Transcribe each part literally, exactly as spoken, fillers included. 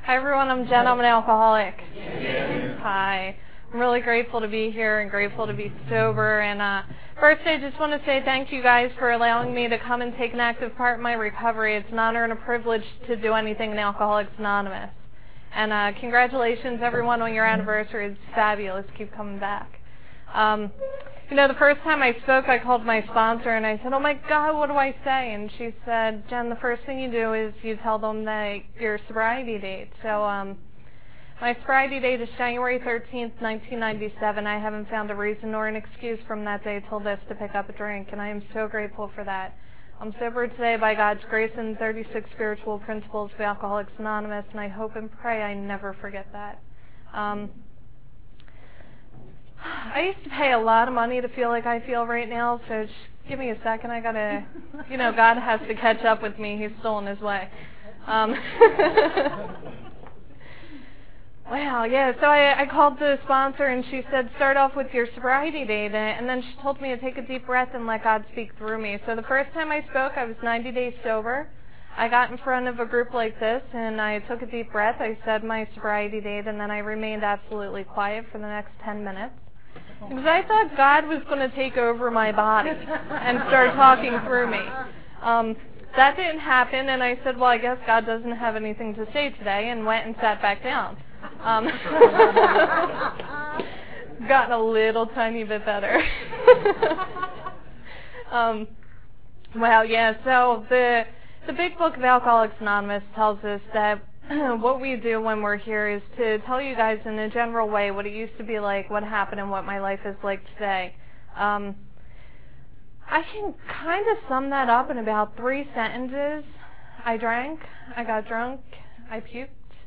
Hi everyone, I'm Jen, I'm an alcoholic. Yeah. Hi. I'm really grateful to be here and grateful to be sober. And uh, first I just want to say thank you guys for allowing me to come and take an active part in my recovery. It's an honor and a privilege to do anything in Alcoholics Anonymous. And uh, congratulations everyone on your anniversary. It's fabulous. Keep coming back. Um, you know, the first time I spoke, I called my sponsor and I said, oh my God, what do I say? And she said, Jen, the first thing you do is you tell them that your sobriety date. So um, my sobriety date is January thirteenth, nineteen ninety-seven. I haven't found a reason or an excuse from that day till this to pick up a drink, and I am so grateful for that. I'm sober today by God's grace and thirty-six spiritual principles of Alcoholics Anonymous, and I hope and pray I never forget that. Um, I used to pay a lot of money to feel like I feel right now, so just give me a second. I gotta, you know, God has to catch up with me. He's still in his way. Um, wow, yeah, so I, I called the sponsor and she said, start off with your sobriety date, and then she told me to take a deep breath and let God speak through me. So the first time I spoke, I was ninety days sober. I got in front of a group like this and I took a deep breath. I said my sobriety date, and then I remained absolutely quiet for the next ten minutes. Because I thought God was going to take over my body and start talking through me. Um, that didn't happen, and I said, well, I guess God doesn't have anything to say today, and went and sat back down. Um, gotten a little tiny bit better. um, well, yeah, so the, the big book of Alcoholics Anonymous tells us that what we do when we're here is to tell you guys in a general way what it used to be like, what happened, and what my life is like today. Um, I can kind of sum that up in about three sentences. I drank, I got drunk, I puked.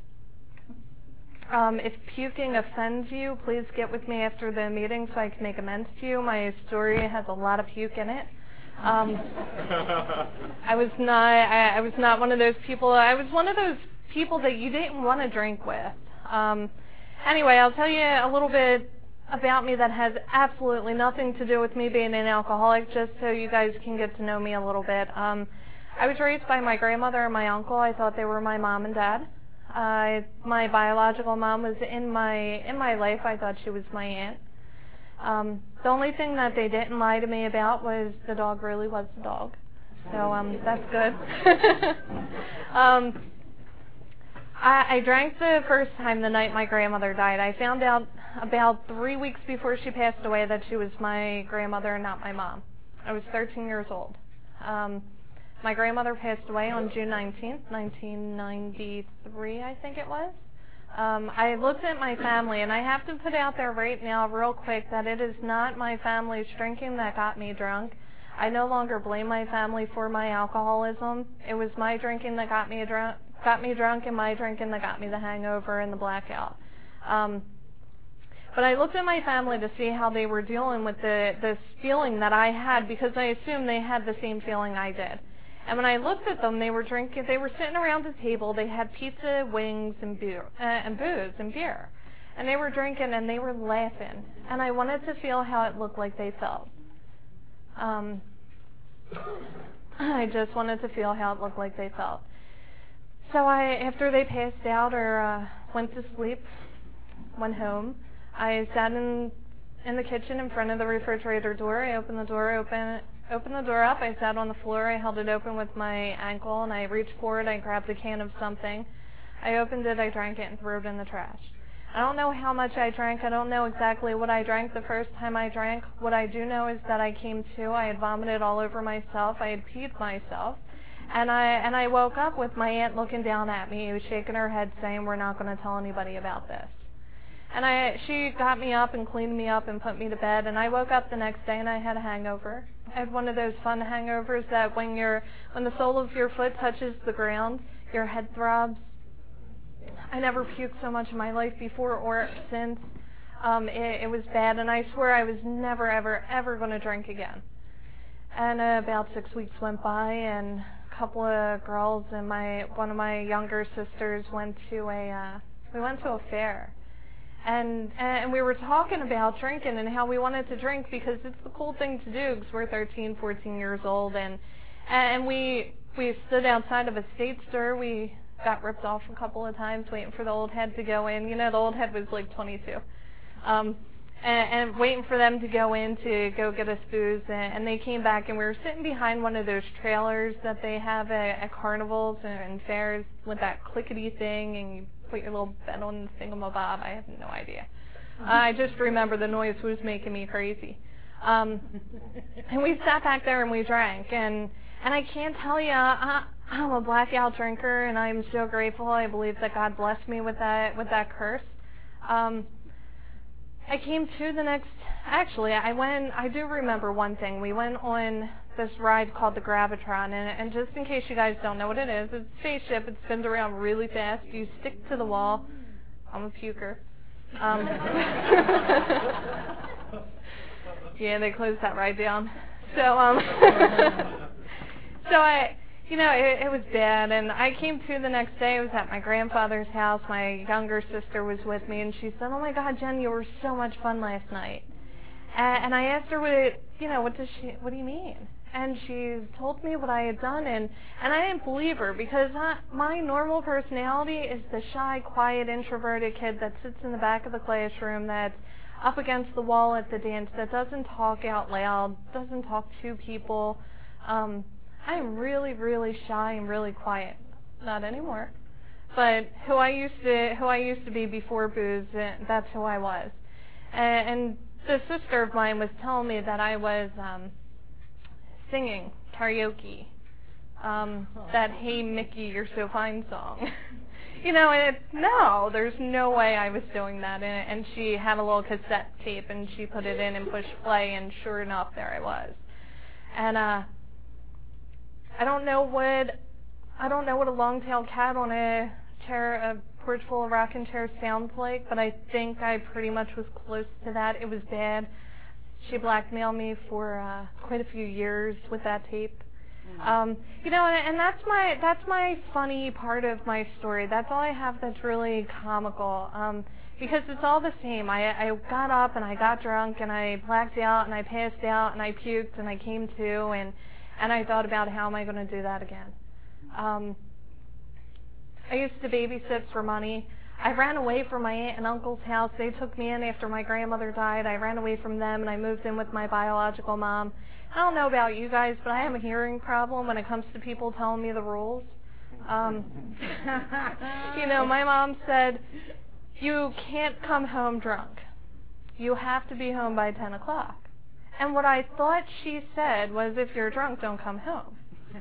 Um, if puking offends you, please get with me after the meeting so I can make amends to you. My story has a lot of puke in it. Um, I was not. I, I was not one of those people. I was one of those people that you didn't want to drink with. Um, anyway, I'll tell you a little bit about me that has absolutely nothing to do with me being an alcoholic, just so you guys can get to know me a little bit. Um, I was raised by my grandmother and my uncle. I thought they were my mom and dad. Uh, my biological mom was in my in my life. I thought she was my aunt. Um, the only thing that they didn't lie to me about was the dog really was the dog. So um, that's good. um, I, I drank the first time the night my grandmother died. I found out about three weeks before she passed away that she was my grandmother and not my mom. I was thirteen years old. Um, my grandmother passed away on June nineteenth, nineteen ninety-three, I think it was. Um, I looked at my family, and I have to put out there right now real quick that it is not my family's drinking that got me drunk. I no longer blame my family for my alcoholism. It was my drinking that got me drunk, got me drunk, and my drinking that got me the hangover and the blackout. Um, but I looked at my family to see how they were dealing with the this feeling that I had, because I assumed they had the same feeling I did. And when I looked at them, they were drinking. They were sitting around a table. They had pizza, wings, and beer, uh, and booze and beer, and they were drinking and they were laughing. And I wanted to feel how it looked like they felt. Um, I just wanted to feel how it looked like they felt. So I, after they passed out or uh, went to sleep, went home. I sat in in the kitchen in front of the refrigerator door. I opened the door, open. Opened the door up, I sat on the floor, I held it open with my ankle, and I reached forward, I grabbed a can of something. I opened it, I drank it, and threw it in the trash. I don't know how much I drank, I don't know exactly what I drank the first time I drank. What I do know is that I came to, I had vomited all over myself, I had peed myself, and I and I woke up with my aunt looking down at me, shaking her head saying, we're not going to tell anybody about this. And I, she got me up and cleaned me up and put me to bed, and I woke up the next day and I had a hangover. I had one of those fun hangovers that when you're, when the sole of your foot touches the ground, your head throbs. I never puked so much in my life before or since. Um, it, it was bad, and I swear I was never, ever, ever going to drink again. And uh, about six weeks went by, and a couple of girls and my one of my younger sisters went to a uh, we went to a fair. And and we were talking about drinking and how we wanted to drink because it's the cool thing to do because we're thirteen, fourteen years old. And and we we stood outside of a state store. We got ripped off a couple of times waiting for the old head to go in. You know, the old head was like twenty-two. Um, and, and waiting for them to go in to go get us booze. And, and they came back, and we were sitting behind one of those trailers that they have at, at carnivals and, and fairs with that clickety thing, and you put your little bet on the thingamabob. I have no idea. Uh, I just remember the noise was making me crazy. Um, and we sat back there and we drank, and and I can't tell you, I, I'm a blackout drinker, and I'm so grateful. I believe that God blessed me with that with that curse. Um, I came to the next. Actually, I went. I do remember one thing. We went on this ride called the Gravitron, and, and just in case you guys don't know what it is, it's a spaceship. It spins around really fast. You stick to the wall. I'm a puker. Um, yeah, they closed that ride down. So, um, so I, you know, it, it was bad, and I came to the next day. I was at my grandfather's house. My younger sister was with me, and she said, "Oh my God, Jen, you were so much fun last night." And, and I asked her, "What, you know, what does she? What do you mean?" And she told me what I had done, and, and I didn't believe her, because I, my normal personality is the shy, quiet, introverted kid that sits in the back of the classroom, that's up against the wall at the dance, that doesn't talk out loud, doesn't talk to people. Um, I'm really, really shy and really quiet. Not anymore. But who I used to who I used to be before booze, that's who I was. And, and the sister of mine was telling me that I was um, singing karaoke, um, that "Hey Mickey, You're So Fine" song. You know, and it, no, there's no way I was doing that. And, and she had a little cassette tape, and she put it in and pushed play, and sure enough, there I was. And uh, I don't know what I don't know what a long-tailed cat on a chair, a porch full of rocking chairs sounds like, but I think I pretty much was close to that. It was bad. She blackmailed me for uh, quite a few years with that tape. Um, you know, and, and that's my that's my funny part of my story. That's all I have that's really comical, um, because it's all the same. I, I got up and I got drunk and I blacked out and I passed out and I puked and I came to, and and I thought about how am I going to do that again. Um, I used to babysit for money. I ran away from my aunt and uncle's house. They took me in after my grandmother died. I ran away from them and I moved in with my biological mom. I don't know about you guys, but I have a hearing problem when it comes to people telling me the rules. Um, you know, my mom said, you can't come home drunk. You have to be home by ten o'clock. And what I thought she said was, if you're drunk, don't come home.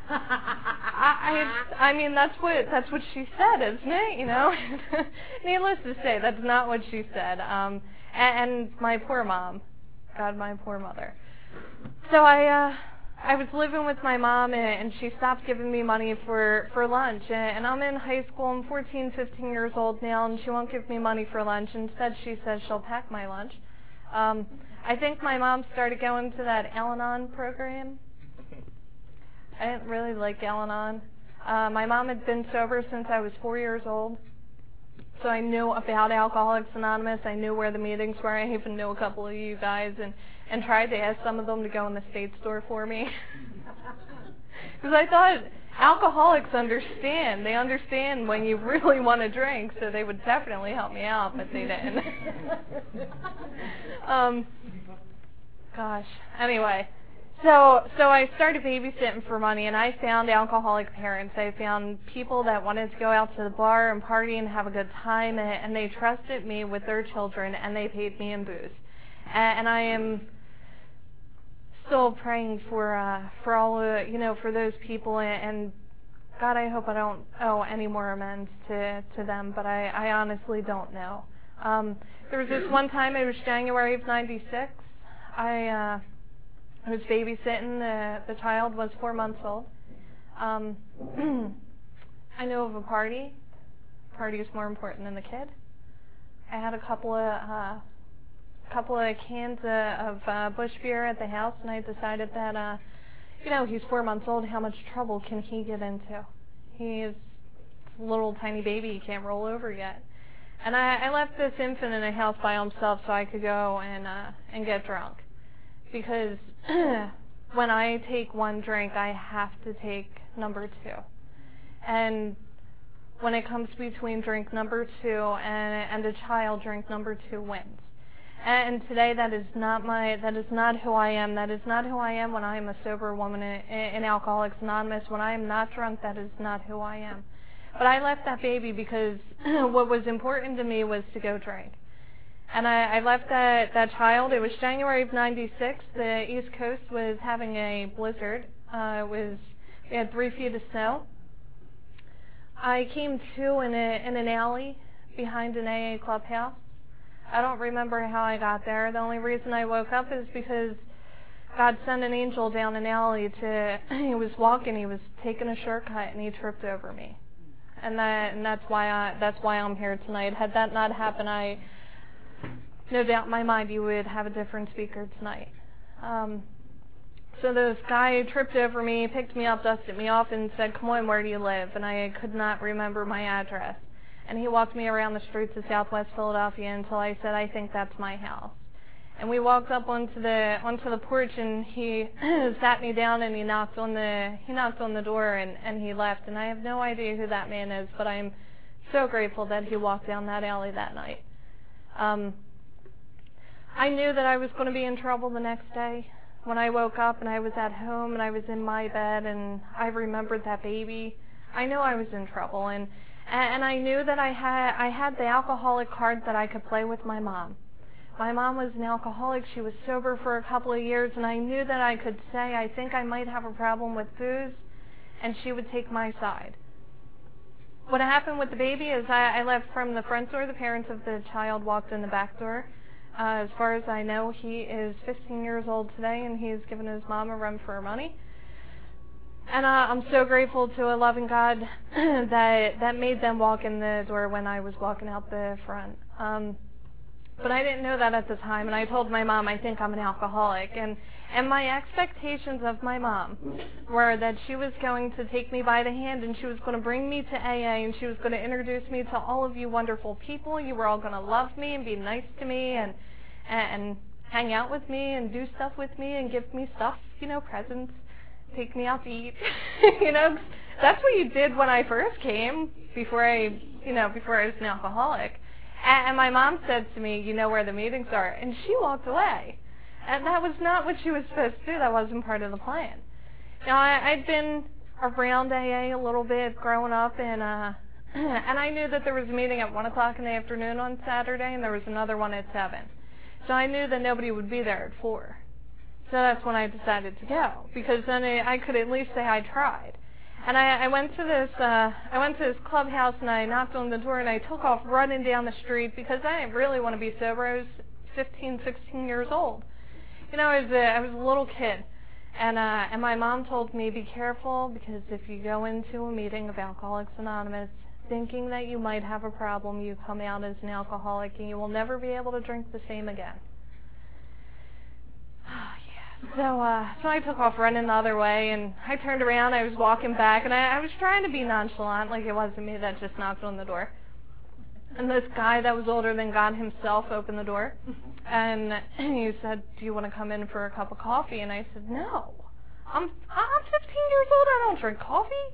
I, I I mean that's what that's what she said, isn't it? You know, needless to say, that's not what she said. Um, and, and my poor mom, God, my poor mother. So I uh, I was living with my mom, and, and she stopped giving me money for for lunch. And, and I'm in high school. I'm fourteen, fifteen years old now, and she won't give me money for lunch. Instead, she says she'll pack my lunch. Um, I think my mom started going to that Al-Anon program. I didn't really like Al-Anon. Uh, my mom had been sober since I was four years old, so I knew about Alcoholics Anonymous. I knew where the meetings were. I even knew a couple of you guys, and, and tried to ask some of them to go in the state store for me. Because I thought alcoholics understand. They understand when you really want to drink, so they would definitely help me out, but they didn't. um, gosh. Anyway. So, so I started babysitting for money, and I found alcoholic parents. I found people that wanted to go out to the bar and party and have a good time, and, and they trusted me with their children, and they paid me in booze. And, and I am still praying for uh, for all of, you know, for those people, and, and God, I hope I don't owe any more amends to to them, but I, I honestly don't know. Um, there was this one time, it was January of ninety-six. I. Uh, I was babysitting. The, the child was four months old. Um, I knew of a party. Party is more important than the kid. I had a couple of uh, couple of cans uh, of uh, Busch beer at the house, and I decided that, uh, you know, he's four months old. How much trouble can he get into? He's a little tiny baby. He can't roll over yet. And I, I left this infant in a house by himself so I could go and uh, and get drunk. Because when I take one drink, I have to take number two. And when it comes between drink number two and, and a child drink number two wins. And today, that is not my, that is not who I am. That is not who I am when I am a sober woman in, in Alcoholics Anonymous. When I am not drunk, that is not who I am. But I left that baby because what was important to me was to go drink. And I, I left that, that child. It was January of ninety-six. The East Coast was having a blizzard. Uh, it was, we had three feet of snow. I came to in, a, in an alley behind an A A clubhouse. I don't remember how I got there. The only reason I woke up is because God sent an angel down an alley to, he was walking, he was taking a shortcut, and he tripped over me. And that, and that's why I, that's why I'm here tonight. Had that not happened, I, no doubt in my mind, you would have a different speaker tonight. Um, so this guy tripped over me, picked me up, dusted me off, and said, "Come on, where do you live?" And I could not remember my address. And he walked me around the streets of Southwest Philadelphia until I said, "I think that's my house." And we walked up onto the onto the porch, and he sat me down, and he knocked on the he knocked on the door, and, and he left. And I have no idea who that man is, but I'm so grateful that he walked down that alley that night. Um, I knew that I was going to be in trouble the next day. When I woke up and I was at home and I was in my bed and I remembered that baby, I knew I was in trouble. And and I knew that I had I had the alcoholic card that I could play with my mom. My mom was an alcoholic. She was sober for a couple of years, and I knew that I could say, I think I might have a problem with booze, and she would take my side. What happened with the baby is I, I left from the front door. The parents of the child walked in the back door. Uh, as far as I know, he is fifteen years old today, and he's given his mom a run for her money. And uh, I'm so grateful to a loving God that that made them walk in the door when I was walking out the front. Um, but I didn't know that at the time, and I told my mom, I think I'm an alcoholic. And, and my expectations of my mom were that she was going to take me by the hand, and she was going to bring me to A A, and she was going to introduce me to all of you wonderful people. You were all going to love me and be nice to me and, and, and hang out with me and do stuff with me and give me stuff, you know, presents. Take me out to eat. You know, that's what you did when I first came, before I, you know, before I was an alcoholic. And, and my mom said to me, "You know where the meetings are," and she walked away. And that was not what she was supposed to do. That wasn't part of the plan. Now, I, I'd been around A A a little bit growing up, and uh, and I knew that there was a meeting at one o'clock in the afternoon on Saturday, and there was another one at seven. So I knew that nobody would be there at four. So that's when I decided to go, because then I could at least say I tried. And I, I went to this, uh, I went to this clubhouse, and I knocked on the door, and I took off running down the street because I didn't really want to be sober. I was fifteen, sixteen years old. You know, I was a, I was a little kid, and uh, and my mom told me, be careful, because if you go into a meeting of Alcoholics Anonymous thinking that you might have a problem, you come out as an alcoholic, and you will never be able to drink the same again. So, uh, so I took off running the other way, and I turned around, I was walking back, and I, I was trying to be nonchalant, like it wasn't me that just knocked on the door. And this guy that was older than God himself opened the door, and he said, "Do you want to come in for a cup of coffee?" And I said, "No, I'm, I'm fifteen years old, I don't drink coffee."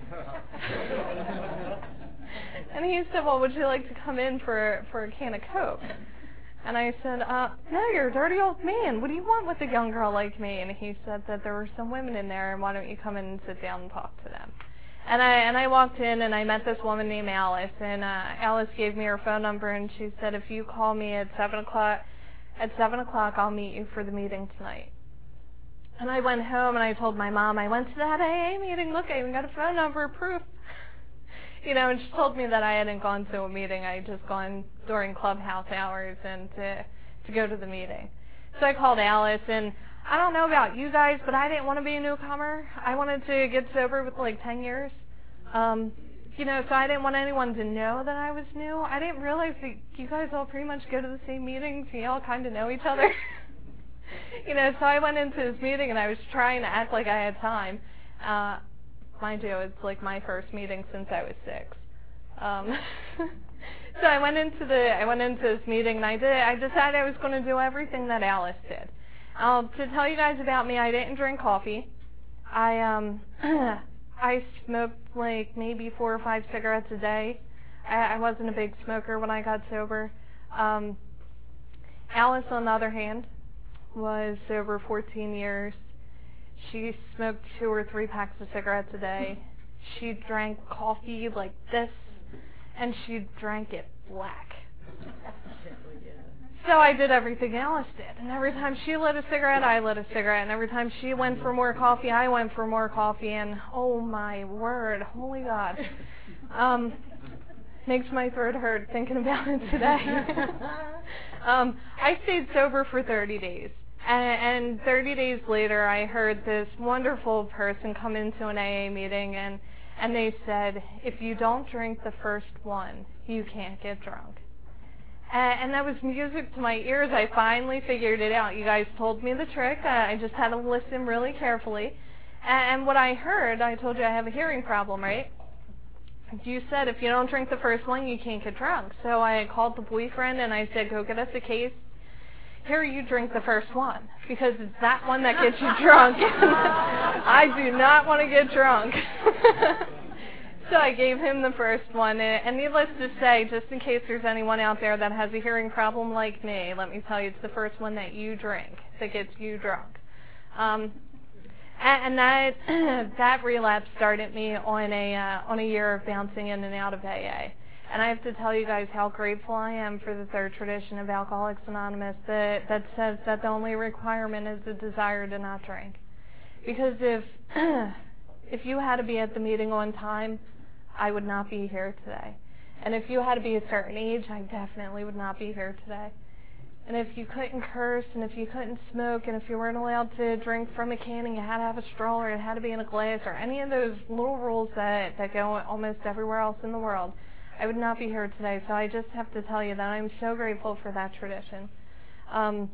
And he said, "Well, would you like to come in for, for a can of Coke?" And I said, uh, "No, you're a dirty old man. What do you want with a young girl like me?" And he said that there were some women in there, and why don't you come in and sit down and talk to them? And I and I walked in, and I met this woman named Alice, and uh, Alice gave me her phone number, and she said, "If you call me at seven o'clock, at seven o'clock, I'll meet you for the meeting tonight." And I went home, and I told my mom, "I went to that A A meeting. Look, I even got a phone number, proof." You know, and she told me that I hadn't gone to a meeting. I had just gone during clubhouse hours and to, to go to the meeting. So I called Alice, and I don't know about you guys, but I didn't want to be a newcomer. I wanted to get sober with like ten years. Um, you know, so I didn't want anyone to know that I was new. I didn't realize that you guys all pretty much go to the same meetings. You all kind of know each other. You know, so I went into this meeting, and I was trying to act like I had time. Uh, Mind you, it's like my first meeting since I was six. Um, so I went into the I went into this meeting, and I did. I decided I was going to do everything that Alice did. Um, to tell you guys about me, I didn't drink coffee. I um I smoked like maybe four or five cigarettes a day. I, I wasn't a big smoker when I got sober. Um, Alice, on the other hand, was sober fourteen years. She smoked two or three packs of cigarettes a day. She drank coffee like this, and she drank it black. So I did everything Alice did, and every time she lit a cigarette, I lit a cigarette, and every time she went for more coffee, I went for more coffee, and oh my word, holy God. Um, makes my throat hurt thinking about it today. um, I stayed sober for thirty days, and, and thirty days later, I heard this wonderful person come into an A A meeting, and, and they said, if you don't drink the first one, you can't get drunk. And that was music to my ears. I finally figured it out. You guys told me the trick. I just had to listen really carefully. And what I heard, I told you I have a hearing problem, right? You said if you don't drink the first one, you can't get drunk. So I called the boyfriend and I said, go get us a case. Here, you drink the first one, because it's that one that gets you drunk. I do not want to get drunk. So I gave him the first one, and needless to say, just in case there's anyone out there that has a hearing problem like me, let me tell you, it's the first one that you drink that gets you drunk. Um, and that that relapse started me on a uh, on a year of bouncing in and out of A A. And I have to tell you guys how grateful I am for the third tradition of Alcoholics Anonymous that that says that the only requirement is the desire to not drink. Because if if you had to be at the meeting on time, I would not be here today. And if you had to be a certain age, I definitely would not be here today. And if you couldn't curse, and if you couldn't smoke, and if you weren't allowed to drink from a can, and you had to have a straw, or it had to be in a glass, or any of those little rules that, that go almost everywhere else in the world, I would not be here today. So I just have to tell you that I'm so grateful for that tradition. Um,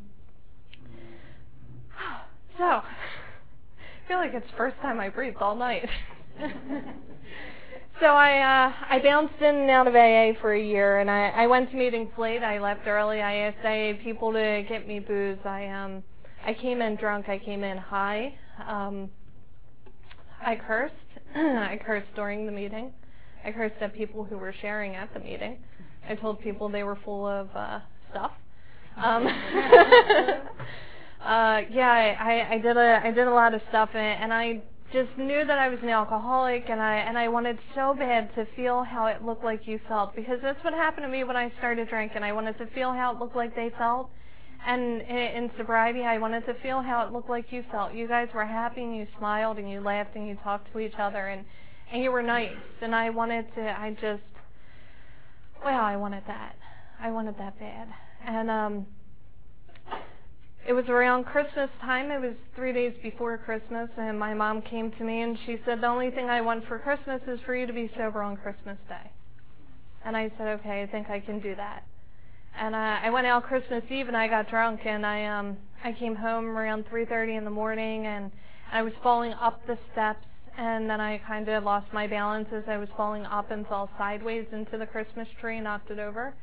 so, I feel like it's the first time I breathed all night. So I uh, I bounced in and out of A A for a year, and I, I went to meetings late. I left early. I asked A A people to get me booze. I um I came in drunk. I came in high. Um, I cursed. I cursed during the meeting. I cursed at people who were sharing at the meeting. I told people they were full of uh, stuff. Um, uh, yeah, I, I did a I did a lot of stuff, and, and I. just knew that I was an alcoholic, and I and I wanted so bad to feel how it looked like you felt, because that's what happened to me when I started drinking. I wanted to feel how it looked like they felt, and in, in sobriety, I wanted to feel how it looked like you felt. You guys were happy, and you smiled, and you laughed, and you talked to each other, and, and you were nice, and I wanted to, I just, well, I wanted that. I wanted that bad. And, um... It was around Christmas time. It was three days before Christmas, and my mom came to me and she said, the only thing I want for Christmas is for you to be sober on Christmas Day. And I said, okay, I think I can do that. And uh, I went out Christmas Eve and I got drunk, and I um I came home around three thirty in the morning, and I was falling up the steps, and then I kind of lost my balance as I was falling up and fell sideways into the Christmas tree and knocked it over.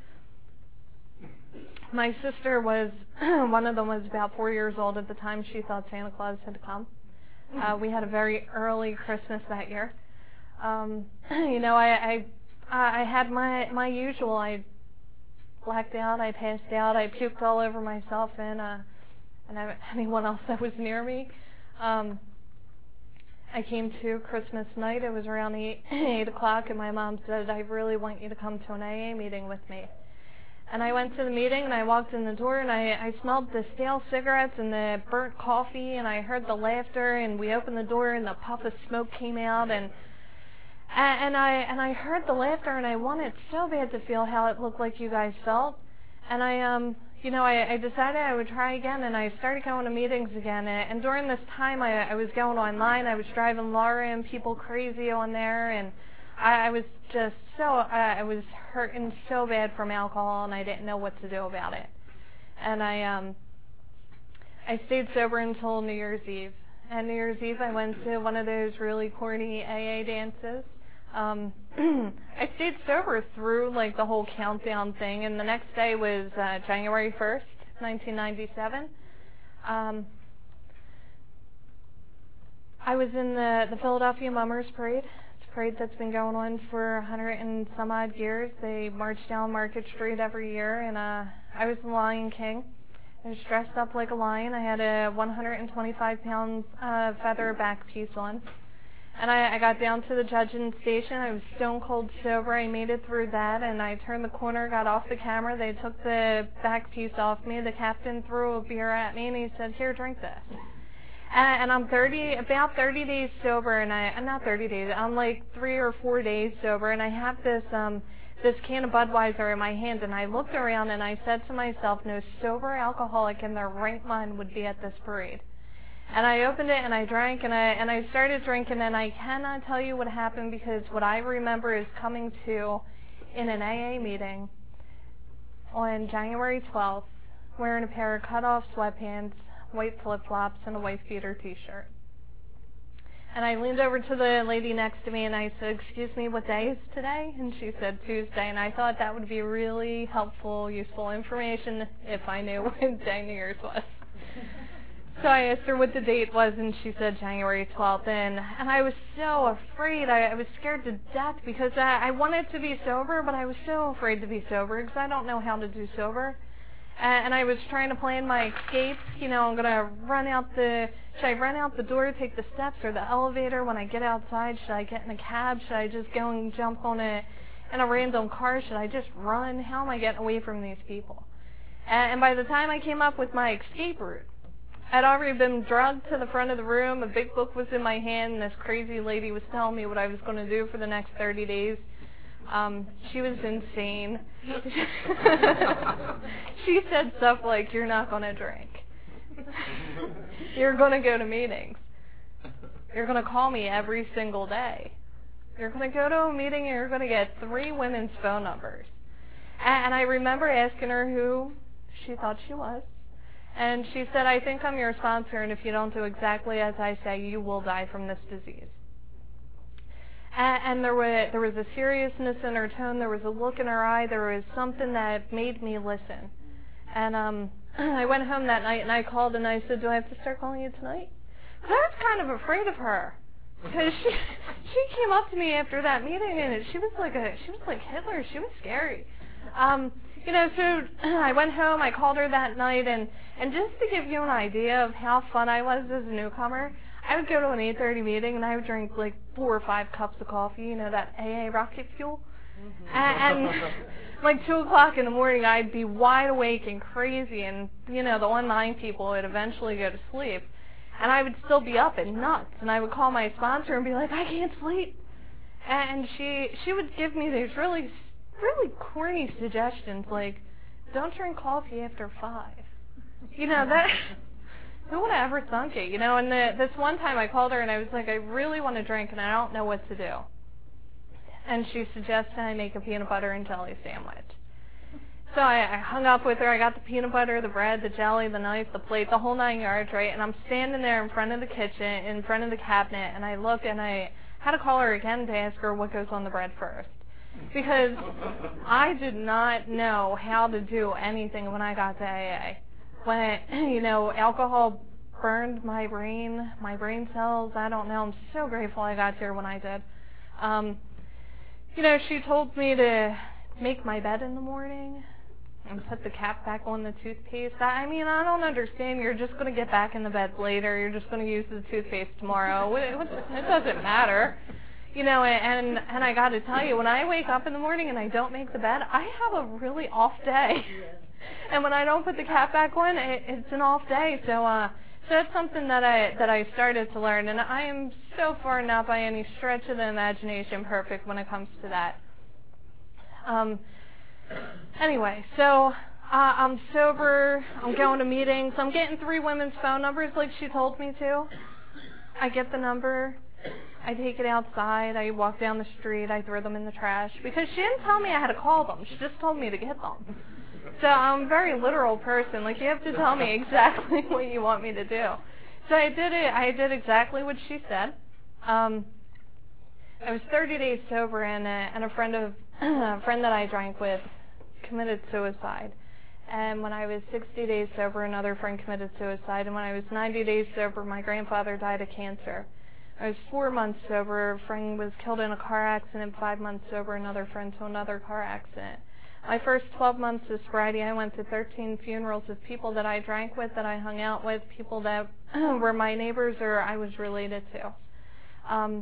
My sister was, one of them was about four years old at the time. She thought Santa Claus had come. Uh, we had a very early Christmas that year. Um, you know, I, I I had my my usual. I blacked out, I passed out, I puked all over myself and uh, and anyone else that was near me. Um, I came to Christmas night. It was around eight, eight o'clock, and my mom said, I really want you to come to an A A meeting with me. And I went to the meeting, and I walked in the door, and I, I smelled the stale cigarettes and the burnt coffee, and I heard the laughter, and we opened the door, and the puff of smoke came out, and and I and I heard the laughter, and I wanted so bad to feel how it looked like you guys felt. And I, um, you know, I, I decided I would try again, and I started going to meetings again. And, and during this time, I, I was going online. I was driving Laura and people crazy on there, and I, I was just so, I, I was hurting so bad from alcohol, and I didn't know what to do about it. And I, um, I stayed sober until New Year's Eve. And New Year's Eve, I went to one of those really corny A A dances. Um, I stayed sober through like the whole countdown thing, and the next day was uh, January first, nineteen ninety-seven. Um, I was in the, the Philadelphia Mummers Parade. It's a parade that's been going on for a hundred and some odd years. They march down Market Street every year, and uh, I was the Lion King. I was dressed up like a lion. I had a one hundred twenty-five pound uh, feather back piece on. And I, I got down to the judging station. I was stone cold sober. I made it through that, and I turned the corner, got off the camera. They took the back piece off me. The captain threw a beer at me, and he said, "Here, drink this." And, and I'm thirty, about thirty days sober, and I, I'm not thirty days. I'm like three or four days sober, and I have this um this can of Budweiser in my hand, and I looked around and I said to myself, no sober alcoholic in their right mind would be at this parade. And I opened it and I drank and I and I started drinking, and I cannot tell you what happened, because what I remember is coming to in an A A meeting on January twelfth, wearing a pair of cut-off sweatpants, white flip-flops, and a white beater t-shirt. And I leaned over to the lady next to me and I said, "Excuse me, what day is today?" And she said, "Tuesday." And I thought that would be really helpful, useful information if I knew what day New Year's was. So I asked her what the date was, and she said January twelfth. And, and I was so afraid. I, I was scared to death, because I, I wanted to be sober, but I was so afraid to be sober because I don't know how to do sober. And, and I was trying to plan my escape. You know, I'm going to run out the, should I run out the door, take the steps or the elevator? When I get outside, should I get in a cab? Should I just go and jump on a, in a random car? Should I just run? How am I getting away from these people? And, and by the time I came up with my escape route, I'd already been drugged to the front of the room. A big book was in my hand, and this crazy lady was telling me what I was going to do for the next thirty days. Um, she was insane. She said stuff like, "You're not going to drink. You're going to go to meetings. You're going to call me every single day. You're going to go to a meeting and you're going to get three women's phone numbers." And I remember asking her who she thought she was. And she said, "I think I'm your sponsor, and if you don't do exactly as I say, you will die from this disease." And, and there was there was a seriousness in her tone. There was a look in her eye. There was something that made me listen. And um, I went home that night and I called and I said, "Do I have to start calling you tonight?" Because I was kind of afraid of her, because she she came up to me after that meeting and she was like a she was like Hitler. She was scary. Um, you know, so I went home, I called her that night, and, and just to give you an idea of how fun I was as a newcomer, I would go to an eight thirty meeting and I would drink like four or five cups of coffee, you know, that A A rocket fuel. Mm-hmm. And, and like two o'clock in the morning, I'd be wide awake and crazy, and, you know, the online people would eventually go to sleep. And I would still be up and nuts, and I would call my sponsor and be like, "I can't sleep." And she she would give me these really really corny suggestions like, "Don't drink coffee after five." You know, that, who would have ever thunk it? You know, and the, this one time I called her and I was like, "I really want to drink and I don't know what to do." And she suggested I make a peanut butter and jelly sandwich. So I, I hung up with her. I got the peanut butter, the bread, the jelly, the knife, the plate, the whole nine yards, right? And I'm standing there in front of the kitchen, in front of the cabinet, and I look and I had to call her again to ask her what goes on the bread first. Because I did not know how to do anything when I got to A A. When, you know, alcohol burned my brain, my brain cells, I don't know. I'm so grateful I got here when I did. Um, you know, she told me to make my bed in the morning and put the cap back on the toothpaste. I mean, I don't understand. You're just going to get back in the bed later. You're just going to use the toothpaste tomorrow. It, it doesn't matter. You know, and and I got to tell you, when I wake up in the morning and I don't make the bed, I have a really off day. And when I don't put the cap back on, it, it's an off day. So, uh, so that's something that I that I started to learn, and I am so far not by any stretch of the imagination perfect when it comes to that. Um. Anyway, so uh, I'm sober. I'm going to meetings. I'm getting three women's phone numbers like she told me to. I get the number. I take it outside, I walk down the street, I throw them in the trash, because she didn't tell me I had to call them, she just told me to get them. So I'm a very literal person, like, you have to tell me exactly what you want me to do. So I did it, I did exactly what she said. Um, I was thirty days sober, and a, and a friend of a friend that I drank with committed suicide. And when I was sixty days sober, another friend committed suicide. And when I was ninety days sober, my grandfather died of cancer. I was four months sober. A friend was killed in a car accident. Five months sober. Another friend to another car accident. My first twelve months of sobriety, I went to thirteen funerals of people that I drank with, that I hung out with, people that were my neighbors or I was related to. Um,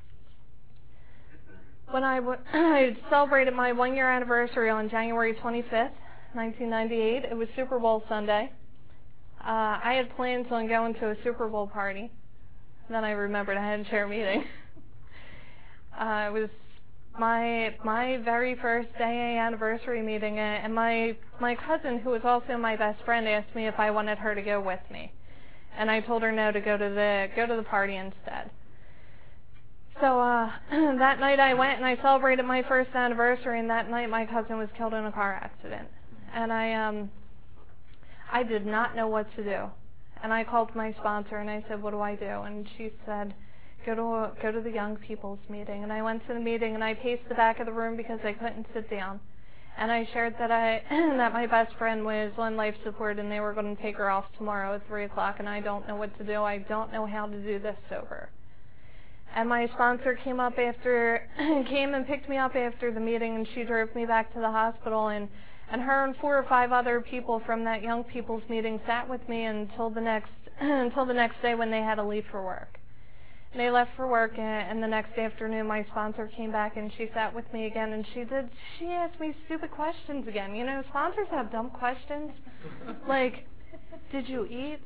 when I, w- I celebrated my one-year anniversary on January twenty-fifth, nineteen ninety-eight, it was Super Bowl Sunday. Uh, I had plans on going to a Super Bowl party. Then I remembered I had a chair meeting. uh, it was my my very first A A anniversary meeting, and my my cousin, who was also my best friend, asked me if I wanted her to go with me, and I told her no, to go to the go to the party instead. So uh, that night I went and I celebrated my first anniversary, and that night my cousin was killed in a car accident, and I um I did not know what to do. And I called my sponsor and I said, what do I do? And she said, go to a, go to the young people's meeting. And I went to the meeting and I paced the back of the room because I couldn't sit down. And I shared that I that my best friend was on life support and they were going to take her off tomorrow at three o'clock, and I don't know what to do. I don't know how to do this sober. And my sponsor came up after came and picked me up after the meeting, and she drove me back to the hospital, and And her and four or five other people from that young people's meeting sat with me until the next until the next day when they had to leave for work. And they left for work, and, and the next afternoon my sponsor came back and she sat with me again, and she did she asked me stupid questions again. You know, sponsors have dumb questions like, did you eat?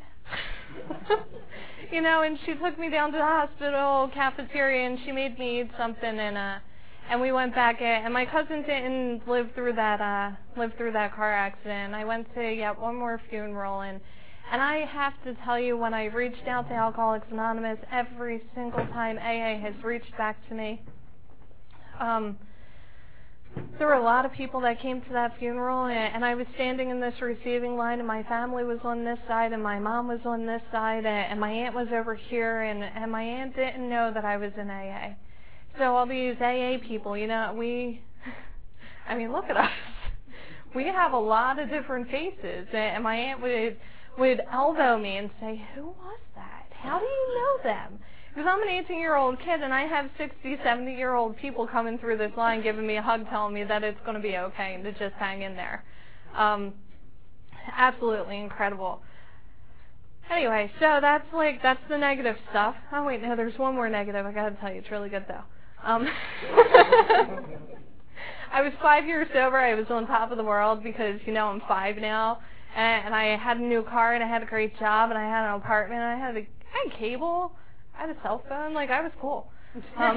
You know, and she took me down to the hospital cafeteria and she made me eat something, and uh And we went back, and my cousin didn't live through that uh, live through that car accident. I went to yet one more funeral, and and I have to tell you, when I reached out to Alcoholics Anonymous, every single time A A has reached back to me. Um, there were a lot of people that came to that funeral, and, and I was standing in this receiving line, and my family was on this side, and my mom was on this side, and, and my aunt was over here, and, and my aunt didn't know that I was in A A. So all these A A people, you know, we, I mean, look at us. We have a lot of different faces. And my aunt would would elbow me and say, who was that? How do you know them? Because I'm an eighteen-year-old kid, and I have sixty, seventy-year-old people coming through this line giving me a hug, telling me that it's going to be okay and to just hang in there. Um, absolutely incredible. Anyway, so that's like, that's the negative stuff. Oh, wait, no, there's one more negative. I got to tell you, it's really good, though. Um, I was five years sober. I was on top of the world because, you know, I'm five now, and, and I had a new car, and I had a great job, and I had an apartment, and I had, a, I had cable, I had a cell phone. Like, I was cool. Um,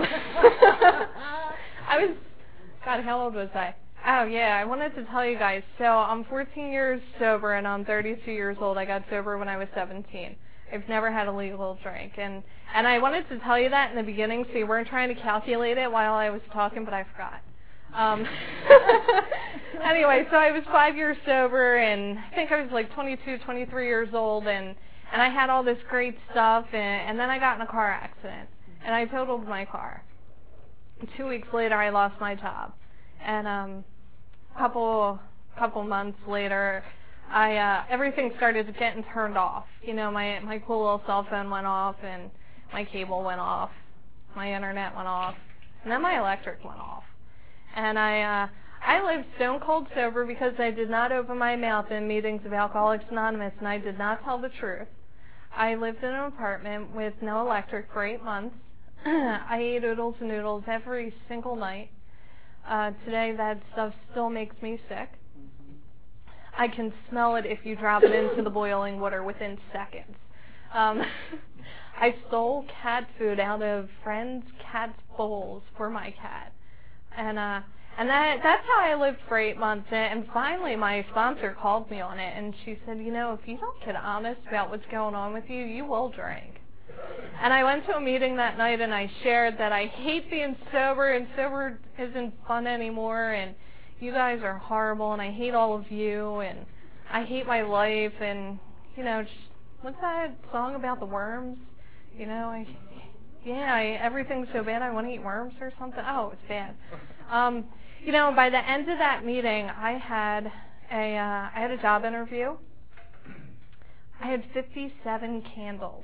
I was, God, how old was I? Oh, yeah, I wanted to tell you guys. So I'm fourteen years sober, and I'm thirty-two years old. I got sober when I was seventeen. I've never had a legal drink. And, and I wanted to tell you that in the beginning, so you weren't trying to calculate it while I was talking, but I forgot. Um, anyway, so I was five years sober, and I think I was like twenty-two, twenty-three years old, and, and I had all this great stuff, and, and then I got in a car accident, and I totaled my car. And two weeks later, I lost my job. And um, a couple, couple months later, I uh, everything started getting turned off. You know, my my cool little cell phone went off, and my cable went off, my internet went off, and then my electric went off. And I uh, I lived stone cold sober because I did not open my mouth in meetings of Alcoholics Anonymous, and I did not tell the truth. I lived in an apartment with no electric for eight months. I ate oodles and noodles every single night. Uh, today, that stuff still makes me sick. I can smell it if you drop it into the boiling water within seconds. Um, I stole cat food out of friends' cats' bowls for my cat. And uh, and that that's how I lived for eight months. And finally, my sponsor called me on it, and she said, you know, if you don't get honest about what's going on with you, you will drink. And I went to a meeting that night, and I shared that I hate being sober, and sober isn't fun anymore, and you guys are horrible, and I hate all of you, and I hate my life, and, you know, just, what's that song about the worms? You know, I, yeah, I, everything's so bad, I want to eat worms or something. Oh, it's bad. Um, you know, by the end of that meeting, I had a, uh, I had a job interview. I had fifty-seven candles.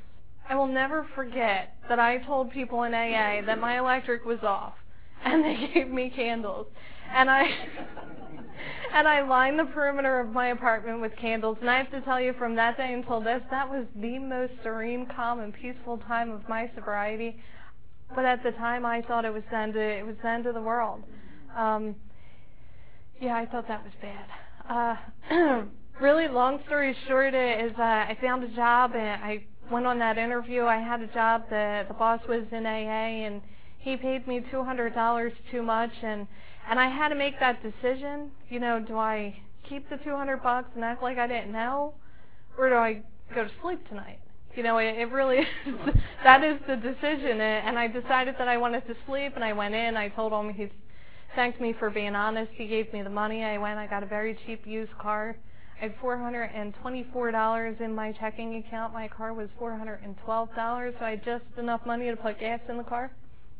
I will never forget that I told people in A A that my electric was off, and they gave me candles. And I and I lined the perimeter of my apartment with candles. And I have to tell you, from that day until this, that was the most serene, calm, and peaceful time of my sobriety. But at the time, I thought it was the end of, it was the end of the world. Um, yeah, I thought that was bad. Uh, really, long story short is uh, I found a job, and I went on that interview. I had a job. The, the boss was in A A, and he paid me two hundred dollars too much, and, and I had to make that decision. You know, do I keep the two hundred bucks and act like I didn't know, or do I go to sleep tonight? You know, it, it really is, that is the decision, and I decided that I wanted to sleep, and I went in. I told him, he thanked me for being honest. He gave me the money. I went, I got a very cheap used car. I had four hundred twenty-four dollars in my checking account. My car was four hundred twelve dollars, so I had just enough money to put gas in the car.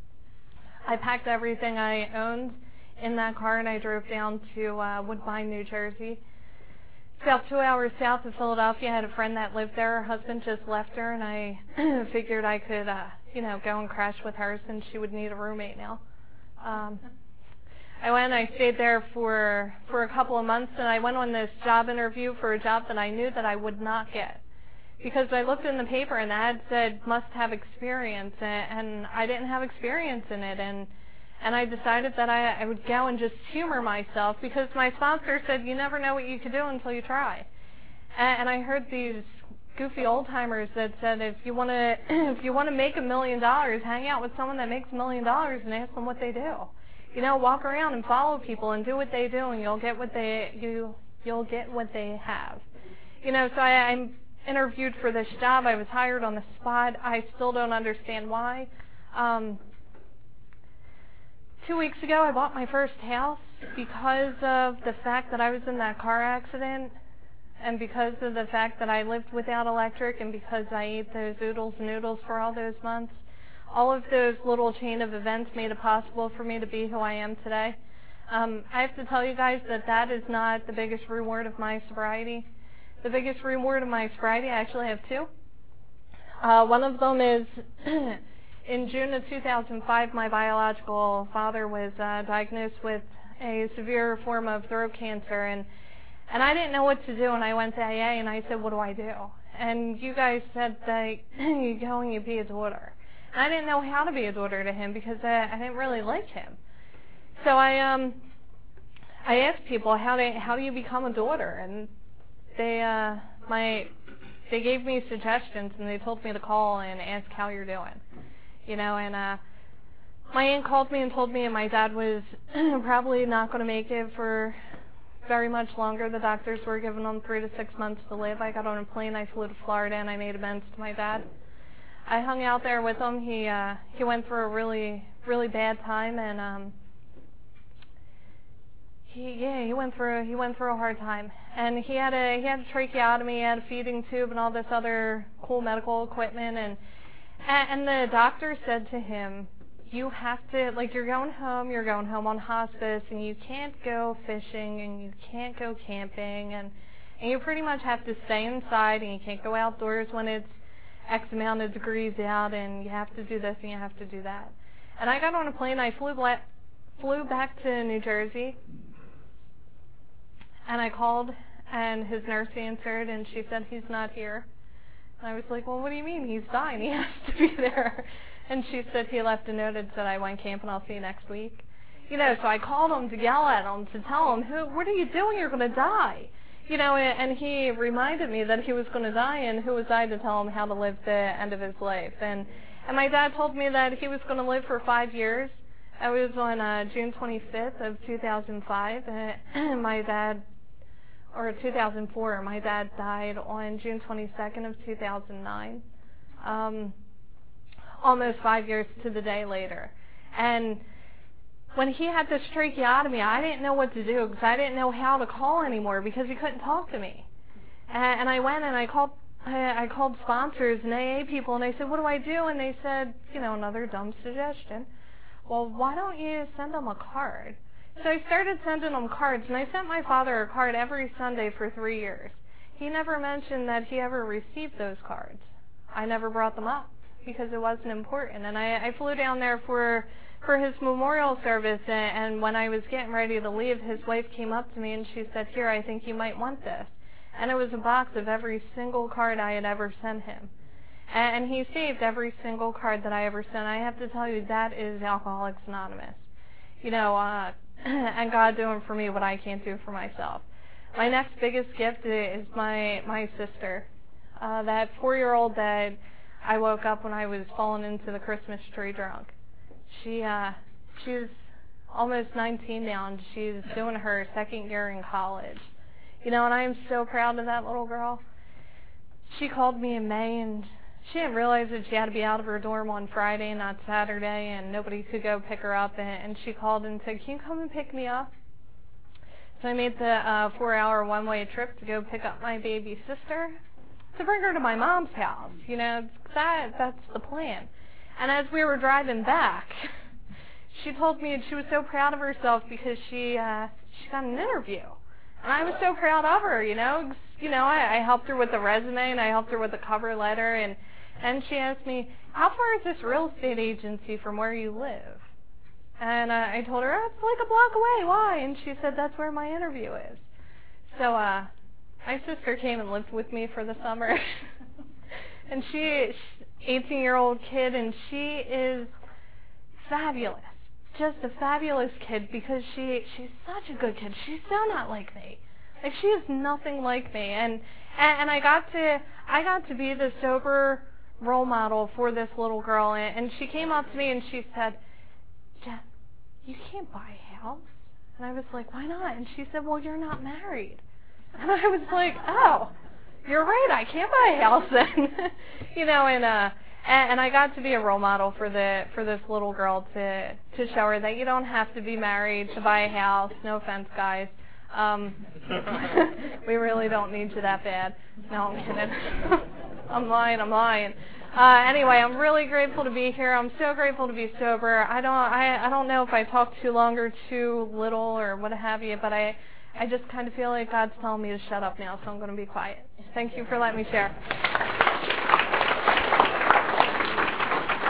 I packed everything I owned in that car, and I drove down to uh, Woodbine, New Jersey. It's about two hours south of Philadelphia. I had a friend that lived there. Her husband just left her, and I figured I could, uh, you know, go and crash with her since she would need a roommate now. Um, I went and I stayed there for, for a couple of months, and I went on this job interview for a job that I knew that I would not get. Because I looked in the paper, and the ad said, must have experience, and, and I didn't have experience in it, and and I decided that I, I would go and just humor myself, because my sponsor said, you never know what you could do until you try. And, and I heard these goofy old-timers that said, if you want to if you want to make a million dollars, hang out with someone that makes a million dollars and ask them what they do. You know, walk around and follow people and do what they do, and you'll get what they you you'll get what they have. You know, so I, I'm interviewed for this job. I was hired on the spot. I still don't understand why. Um, two weeks ago, I bought my first house because of the fact that I was in that car accident, and because of the fact that I lived without electric, and because I ate those oodles and noodles for all those months. All of those little chain of events made it possible for me to be who I am today. Um, I have to tell you guys that that is not the biggest reward of my sobriety. The biggest reward of my sobriety, I actually have two. Uh, one of them is in June of two thousand five, my biological father was uh, diagnosed with a severe form of throat cancer, and and I didn't know what to do, and I went to A A, and I said, what do I do? And you guys said that you go and you be a daughter. And I didn't know how to be a daughter to him because I, I didn't really like him. So I um I asked people, how do how do you become a daughter? And they uh my they gave me suggestions, and they told me to call and ask how you're doing. You know, and uh my aunt called me and told me that my dad was probably not going to make it for very much longer. The doctors were giving him three to six months to live. I got on a plane, I flew to Florida, and I made amends to my dad. I hung out there with him. He uh, he went through a really really bad time, and um, he yeah he went through he went through a hard time. And he had a he had a tracheotomy, he had a feeding tube, and all this other cool medical equipment. And and the doctor said to him, you have to, like, you're going home, you're going home on hospice, and you can't go fishing, and you can't go camping, and and you pretty much have to stay inside, and you can't go outdoors when it's X amount of degrees out, and you have to do this and you have to do that. And I got on a plane, I flew, bla- flew back to New Jersey, and I called, and his nurse answered, and she said, he's not here. And I was like, well, what do you mean? He's dying. He has to be there. And she said he left a note and said, I went camping, I'll see you next week. You know, so I called him to yell at him, to tell him, who, what are you doing? You're going to die. You know, and he reminded me that he was going to die, and who was I to tell him how to live the end of his life? And and my dad told me that he was going to live for five years. That was on uh, June twenty-fifth of two thousand five, and my dad, or two thousand four, my dad died on June twenty-second of two thousand nine, um, almost five years to the day later. And when he had this tracheotomy, I didn't know what to do because I didn't know how to call anymore because he couldn't talk to me. And, and I went and I called I, I called sponsors and A A people, and I said, what do I do? And they said, you know, another dumb suggestion. Well, why don't you send them a card? So I started sending them cards, and I sent my father a card every Sunday for three years. He never mentioned that he ever received those cards. I never brought them up because it wasn't important. And I, I flew down there for for his memorial service, and, and when I was getting ready to leave, his wife came up to me and she said, "Here, I think you might want this." And it was a box of every single card I had ever sent him. And, and he saved every single card that I ever sent. I have to tell you, that is Alcoholics Anonymous. You know, uh, and God doing for me what I can't do for myself. My next biggest gift is my, my sister. Uh, that four-year-old that I woke up when I was falling into the Christmas tree drunk. She, uh, she's almost nineteen now, and she's doing her second year in college. You know, and I am so proud of that little girl. She called me in May, and she didn't realize that she had to be out of her dorm on Friday, not Saturday, and nobody could go pick her up. And, and she called and said, "Can you come and pick me up?" So I made the uh, four-hour one-way trip to go pick up my baby sister to bring her to my mom's house. You know, that that's the plan. And as we were driving back, she told me that she was so proud of herself because she uh, she got an interview. And I was so proud of her, you know. You know, I, I helped her with the resume, and I helped her with the cover letter, and and she asked me, "How far is this real estate agency from where you live?" And uh, I told her, "Oh, it's like a block away. Why?" And she said, "That's where my interview is." So uh, my sister came and lived with me for the summer. And she, eighteen-year-old kid, and she is fabulous. Just a fabulous kid because she she's such a good kid. She's so not like me. Like, she is nothing like me. And, and and I got to I got to be the sober role model for this little girl. And, and she came up to me and she said, "Jen, you can't buy a house." And I was like, "Why not?" And she said, "Well, you're not married." And I was like, "Oh, you're right. I can't buy a house then." You know, and uh. And, and I got to be a role model for the for this little girl to to show her that you don't have to be married to buy a house. No offense, guys. Um, we really don't need you that bad. No, I'm kidding. I'm lying. I'm lying. Uh, anyway, I'm really grateful to be here. I'm so grateful to be sober. I don't I I don't know if I talk too long or too little or what have you, but I I just kind of feel like God's telling me to shut up now, so I'm going to be quiet. Thank you for letting me share.